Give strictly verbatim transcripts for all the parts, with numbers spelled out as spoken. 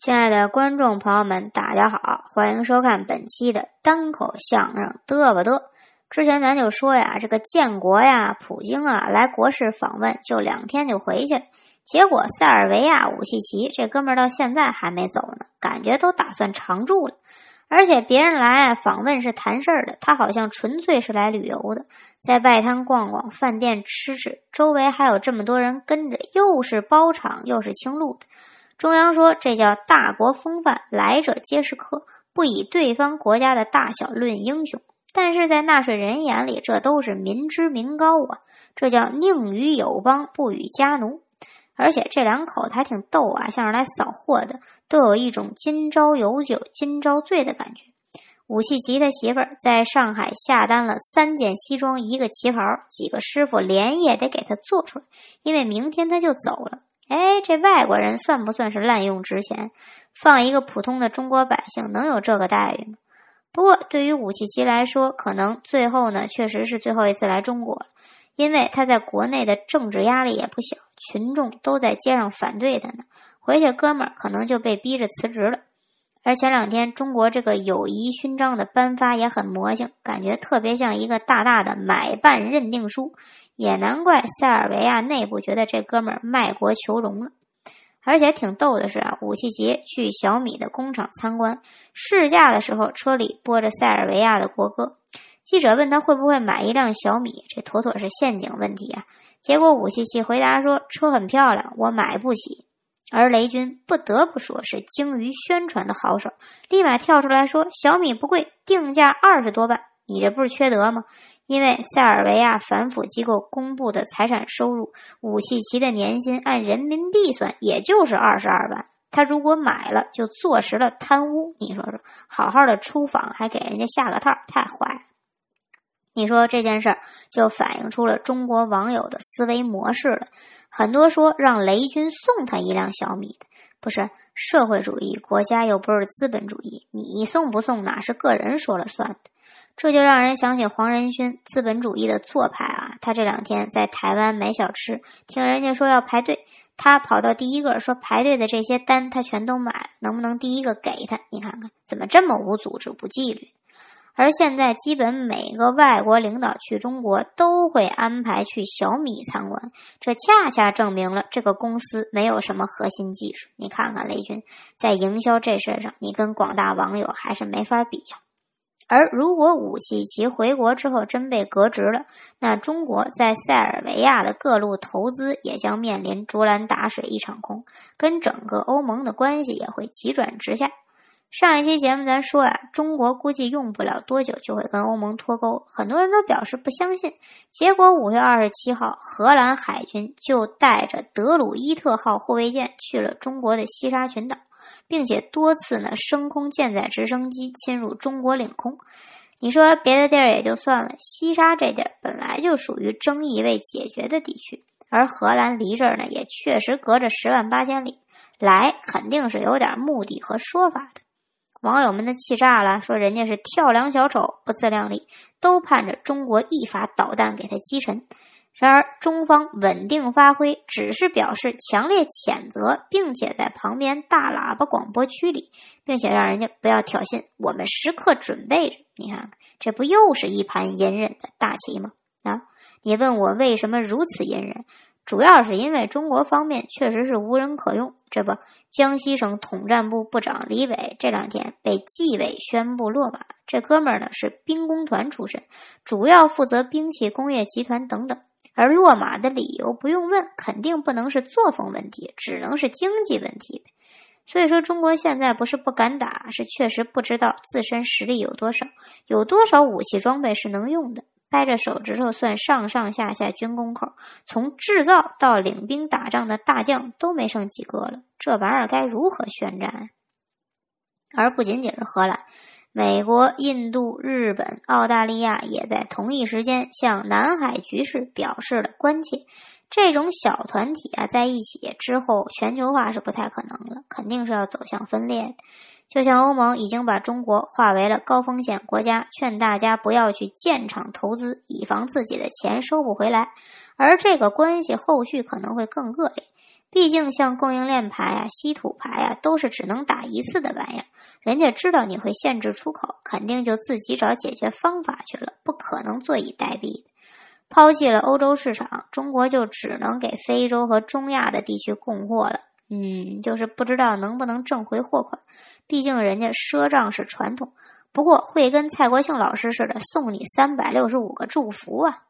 亲爱的观众朋友们，大家好，欢迎收看本期的单口相声嘚吧嘚。之前咱就说呀，这个建国呀，普京啊来国事访问，就两天就回去了。结果塞尔维亚武契奇这哥们儿到现在还没走呢，感觉都打算常住了。而且别人来啊访问是谈事儿的，他好像纯粹是来旅游的，在外滩逛逛，饭店吃吃，周围还有这么多人跟着，又是包场又是清路的。中央说这叫大国风范，来者皆是客，不以对方国家的大小论英雄。但是在纳税人眼里，这都是民脂民膏啊，这叫宁与友邦，不与家奴。而且这两口子还挺逗啊，像是来扫货的，都有一种今朝有酒今朝醉的感觉。武契奇的媳妇儿在上海下单了三件西装一个旗袍，几个师傅连夜得给他做出来，因为明天他就走了。哎，这外国人算不算是滥用职权？放一个普通的中国百姓能有这个待遇吗？不过对于武契奇来说，可能最后呢确实是最后一次来中国了，因为他在国内的政治压力也不小，群众都在街上反对他呢，回去哥们儿可能就被逼着辞职了。而前两天中国这个友谊勋章的颁发也很魔性，感觉特别像一个大大的买办认定书，也难怪塞尔维亚内部觉得这哥们儿卖国求荣了。而且挺逗的是啊，武契奇去小米的工厂参观，试驾的时候车里播着塞尔维亚的国歌。记者问他会不会买一辆小米，这妥妥是陷阱问题啊。结果武契奇回答说，车很漂亮，我买不起。而雷军不得不说是精于宣传的好手，立马跳出来说小米不贵，定价二十多万，你这不是缺德吗？因为塞尔维亚反腐机构公布的财产收入，武契奇的年薪按人民币算也就是二十二万，他如果买了就坐实了贪污，你说说，好好的出访还给人家下个套，太坏了。你说这件事儿就反映出了中国网友的思维模式了，很多说让雷军送他一辆小米的，不是社会主义国家又不是资本主义，你送不送哪是个人说了算的。这就让人想起黄仁勋资本主义的做派啊，他这两天在台湾买小吃，听人家说要排队，他跑到第一个说排队的这些单他全都买了，能不能第一个给他？你看看怎么这么无组织无纪律。而现在基本每个外国领导去中国都会安排去小米参观，这恰恰证明了这个公司没有什么核心技术。你看看雷军在营销这事上，你跟广大网友还是没法比呀、啊。而如果武契奇回国之后真被革职了，那中国在塞尔维亚的各路投资也将面临竹篮打水一场空，跟整个欧盟的关系也会急转直下。上一期节目咱说呀、啊，中国估计用不了多久就会跟欧盟脱钩，很多人都表示不相信。结果五月二十七号，荷兰海军就带着德鲁伊特号护卫舰去了中国的西沙群岛，并且多次呢升空舰载直升机侵入中国领空。你说别的地儿也就算了，西沙这地儿本来就属于争议未解决的地区，而荷兰离这儿呢也确实隔着十万八千里，来肯定是有点目的和说法的。网友们的气炸了，说人家是跳梁小丑，不自量力，都盼着中国一发导弹给他击沉。然而中方稳定发挥，只是表示强烈谴责，并且在旁边大喇叭广播区里，并且让人家不要挑衅，我们时刻准备着。你看看，这不又是一盘隐忍的大棋吗？啊，你问我为什么如此隐忍？主要是因为中国方面确实是无人可用。这不，江西省统战部部长李伟这两天被纪委宣布落马，这哥们儿呢是兵工团出身，主要负责兵器工业集团等等。而落马的理由不用问，肯定不能是作风问题，只能是经济问题。所以说中国现在不是不敢打，是确实不知道自身实力有多少，有多少武器装备是能用的。掰着手指头算上上下下军工口，从制造到领兵打仗的大将都没剩几个了，这玩意儿该如何宣战？而不仅仅是荷兰，美国、印度、日本、澳大利亚也在同一时间向南海局势表示了关切。这种小团体啊在一起之后，全球化是不太可能了，肯定是要走向分裂的。就像欧盟已经把中国划为了高风险国家，劝大家不要去建厂投资，以防自己的钱收不回来。而这个关系后续可能会更恶劣。 毕竟像供应链牌啊、稀土牌啊，都是只能打一次的玩意儿。人家知道你会限制出口，肯定就自己找解决方法去了，不可能坐以待毙的。抛弃了欧洲市场，中国就只能给非洲和中亚的地区供货了。嗯，就是不知道能不能挣回货款，毕竟人家赊账是传统。不过会跟蔡国庆老师似的送你三百六十五个祝福啊。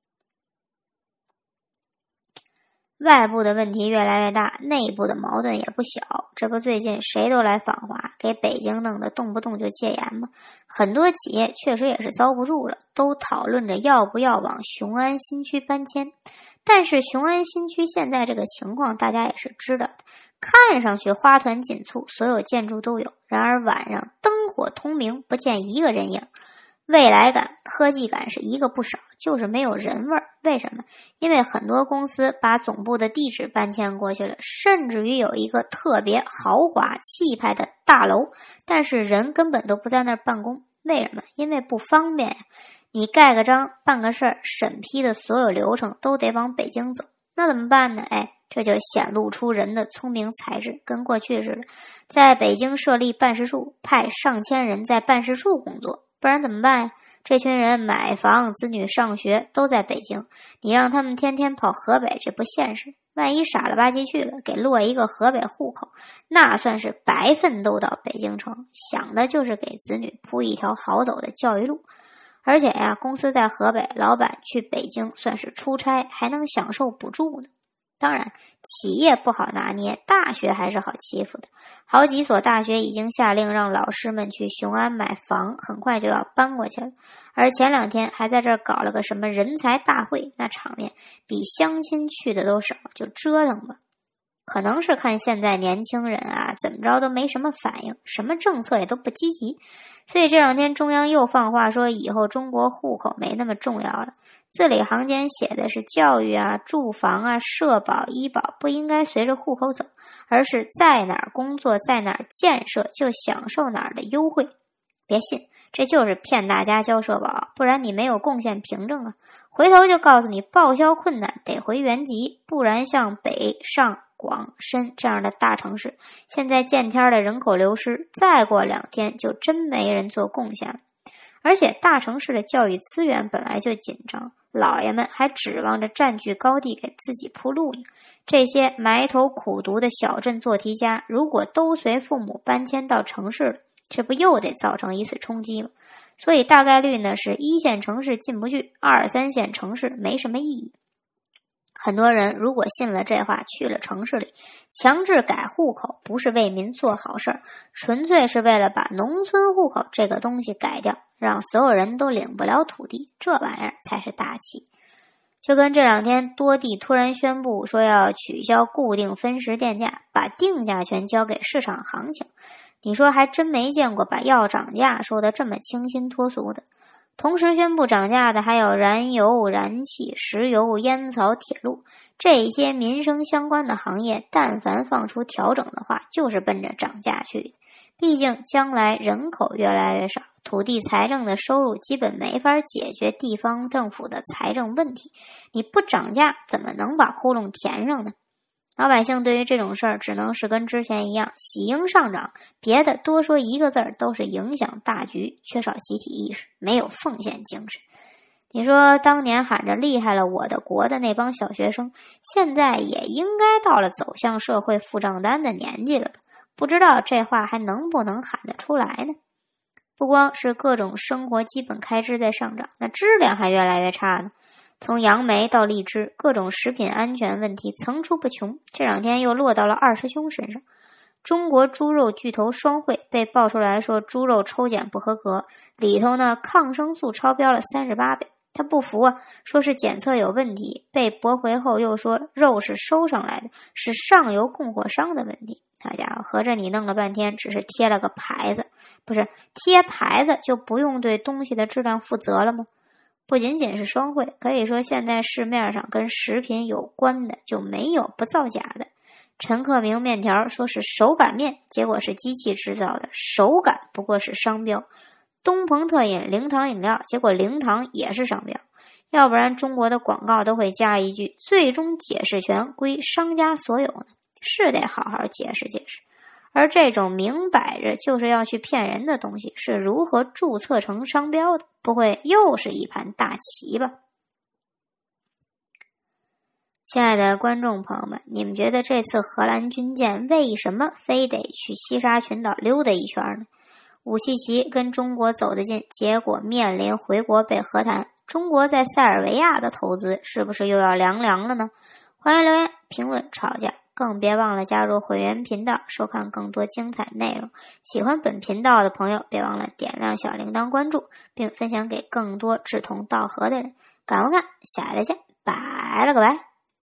外部的问题越来越大，内部的矛盾也不小。这不最近谁都来访华，给北京弄得动不动就戒严吗？很多企业确实也是遭不住了，都讨论着要不要往雄安新区搬迁。但是雄安新区现在这个情况大家也是知道的，看上去花团锦簇，所有建筑都有，然而晚上灯火通明，不见一个人影。未来感、科技感是一个不少，就是没有人味儿。为什么？因为很多公司把总部的地址搬迁过去了，甚至于有一个特别豪华气派的大楼，但是人根本都不在那儿办公。为什么？因为不方便呀。你盖个章、办个事儿，审批的所有流程都得往北京走，那怎么办呢？哎，这就显露出人的聪明才智，跟过去似的，在北京设立办事处，派上千人在办事处工作。不然怎么办呀？这群人买房、子女上学都在北京，你让他们天天跑河北，这不现实。万一傻了吧唧去了，给落一个河北户口，那算是白奋斗到北京城，想的就是给子女铺一条好走的教育路。而且呀，公司在河北，老板去北京算是出差，还能享受补助呢。当然，企业不好拿捏，大学还是好欺负的。好几所大学已经下令让老师们去雄安买房，很快就要搬过去了。而前两天还在这儿搞了个什么人才大会，那场面比相亲去的都少，就折腾吧。可能是看现在年轻人啊，怎么着都没什么反应，什么政策也都不积极，所以这两天中央又放话说，以后中国户口没那么重要了。字里行间写的是教育啊、住房啊、社保、医保不应该随着户口走，而是在哪儿工作在哪儿建设就享受哪儿的优惠。别信，这就是骗大家交社保，不然你没有贡献凭证啊。回头就告诉你报销困难，得回原籍，不然像北上广深这样的大城市，现在见天的人口流失，再过两天就真没人做贡献了。而且大城市的教育资源本来就紧张，老爷们还指望着占据高地给自己铺路呢。这些埋头苦读的小镇做题家，如果都随父母搬迁到城市了，这不又得造成一次冲击吗？所以大概率呢是一线城市进不去，二三线城市没什么意义。很多人如果信了这话，去了城市里，强制改户口不是为民做好事儿，纯粹是为了把农村户口这个东西改掉，让所有人都领不了土地，这玩意儿才是大气。就跟这两天多地突然宣布说要取消固定分时电价，把定价权交给市场行情，你说还真没见过把要涨价说的这么清新脱俗的。同时宣布涨价的还有燃油、燃气、石油、烟草、铁路，这些民生相关的行业，但凡放出调整的话，就是奔着涨价去的。毕竟将来人口越来越少，土地财政的收入基本没法解决地方政府的财政问题，你不涨价怎么能把窟窿填上呢？老百姓对于这种事儿只能是跟之前一样喜迎上涨，别的多说一个字儿都是影响大局，缺少集体意识，没有奉献精神。你说当年喊着厉害了我的国的那帮小学生，现在也应该到了走向社会付账单的年纪了吧？不知道这话还能不能喊得出来呢？不光是各种生活基本开支在上涨，那质量还越来越差呢。从杨梅到荔枝，各种食品安全问题层出不穷，这两天又落到了二师兄身上。中国猪肉巨头双汇被爆出来说猪肉抽检不合格，里头呢抗生素超标了三十八倍，他不服啊，说是检测有问题，被驳回后又说肉是收上来的，是上游供货商的问题。好家伙，合着你弄了半天只是贴了个牌子，不是贴牌子就不用对东西的质量负责了吗？不仅仅是双汇，可以说现在市面上跟食品有关的就没有不造假的。陈克明面条说是手擀面，结果是机器制造的，手擀不过是商标。东鹏特饮零糖饮料，结果零糖也是商标。要不然中国的广告都会加一句最终解释权归商家所有呢。 是得好好解释解释。而这种明摆着就是要去骗人的东西，是如何注册成商标的？不会又是一盘大棋吧？亲爱的观众朋友们，你们觉得这次荷兰军舰为什么非得去西沙群岛溜达一圈呢？武契奇跟中国走得近，结果面临回国被和谈，中国在塞尔维亚的投资是不是又要凉凉了呢？欢迎留言评论吵架，更别忘了加入会员频道收看更多精彩内容。喜欢本频道的朋友别忘了点亮小铃铛关注，并分享给更多志同道合的人。感不感？下期再见，拜了个拜。